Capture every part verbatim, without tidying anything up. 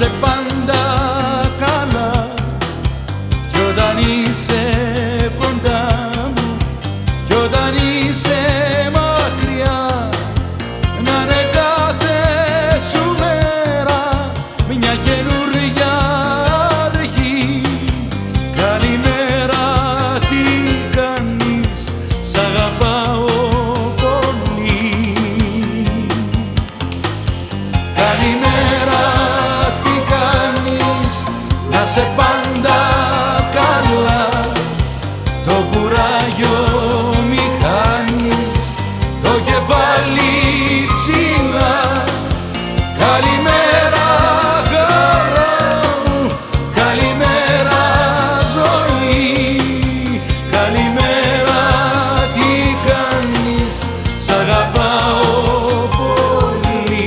σε πάντα καλά κι όταν είσαι κοντά μου κι όταν είσαι μακριά να είναι κάθε σου μέρα μια καινούρια αρχή. Καλημέρα, τι κάνεις, σ' αγαπάω πολύ. Καλημέρα, τι κάνεις, να σε πάντα καλά. Το κουράγιο μη χάνεις, το κεφάλι ψηλά. Καλημέρα χαρά μου, καλημέρα ζωή. Καλημέρα, τι κάνεις, σ' αγαπάω πολύ.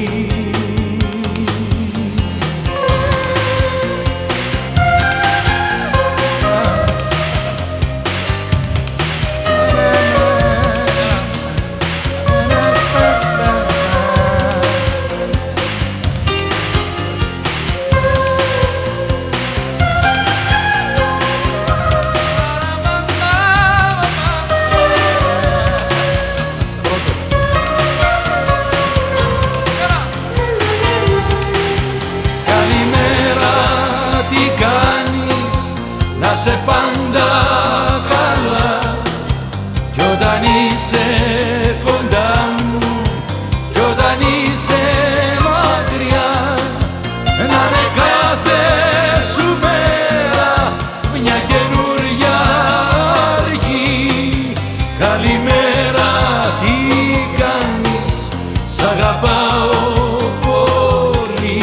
Να σε πάντα καλά κι όταν είσαι κοντά μου κι όταν είσαι μακριά να είναι κάθε σου μέρα μια καινούρια αρχή. Καλημέρα, τι κάνεις, σ' αγαπάω πολύ.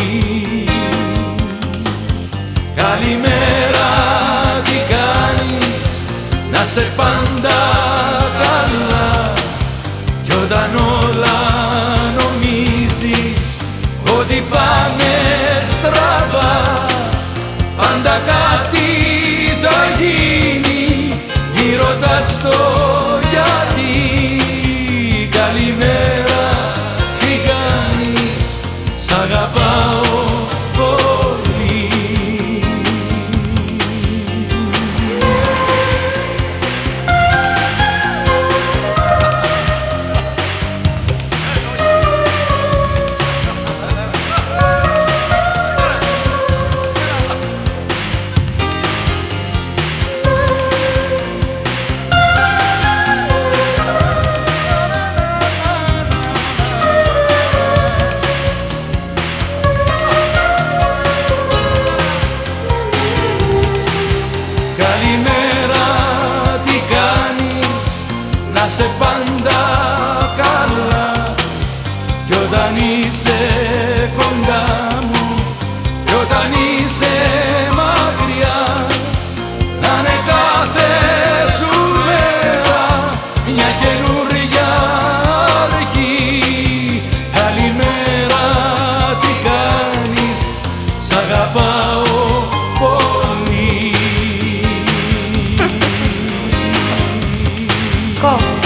Καλημέρα, να σε πάντα καλά κι όταν όλα νομίζεις ότι πάνε στραβά πάντα κάτι θα γίνει, μη ρωτάς το γιατί. Καλημέρα, τι κάνεις, σ' αγαπάω πολύ. Καλημέρα, τι κάνεις, να σε πάντα καλά κι όταν είσαι κοντά μου κι όταν είσαι μακριά να είναι κάθε σου μέρα μια καινούρια αρχή. Καλημέρα, τι κάνεις, σ' αγαπάω πολύ. Go.